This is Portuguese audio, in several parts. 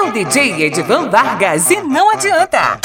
o DJ Edivan Vargas e não adianta.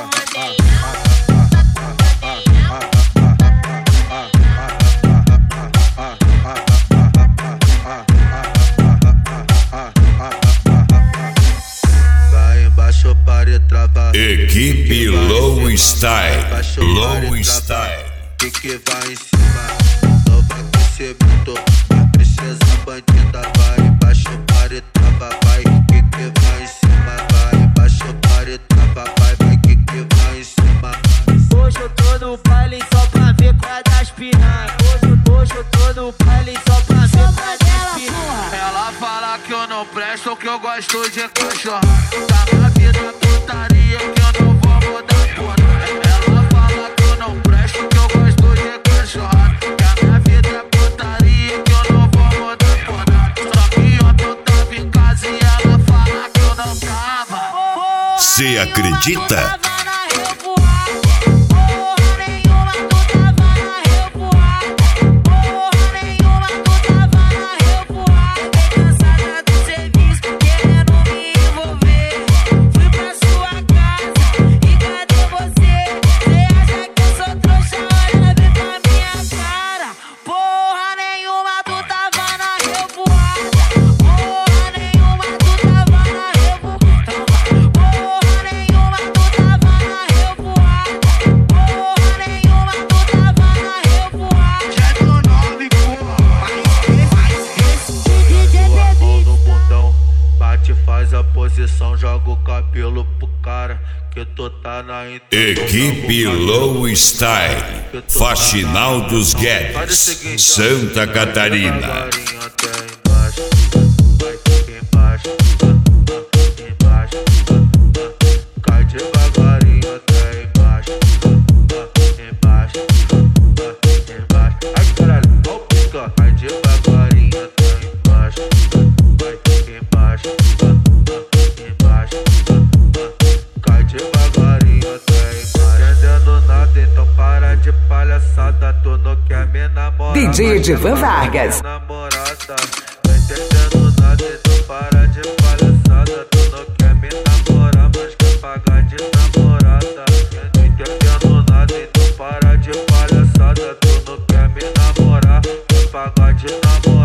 Equipe Low Style. Low Style. Que vai em cima, nova que cê botou. A princesa bandida vai embaixo, para e trava, vai. Que vai em cima, vai embaixo, para e trava, vai. Que vai em cima. Hoje eu tô no baile só pra ver qual é das piranha. Hoje eu tô no baile só pra ver qual é das piranha. Ela fala que eu não presto, que eu gosto de cachorro. Tá na vida putaria que eu não vou mudar por nada. Ela fala que eu não presto, que eu gosto de cachorro. Que a minha vida é putaria que eu não vou mudar por nada. Só que ontem eu tava em casa e ela fala que eu não tava. Cê acredita? Faz a posição, joga o cabelo pro cara que tu tá na Equipe Low Style, Faxinal dos Guedes, Santa Catarina. Cai devagarinho até embaixo, embaixo, embaixo. Ai caralho, ó o pica. Cai devagarinho até embaixo, embaixo, embaixo. Cai devagarinho até embaixo. Entendendo nada, então para de palhaçada. Tu não quer me namorar, DJ Edivan Vargas. Namorada, não entendendo nada, então para de palhaçada. Tu não quer me namorar, mas quer pagar de namorada. Não entendendo nada, então para de palhaçada. Tu não quer me namorar, quer pagar de namorada.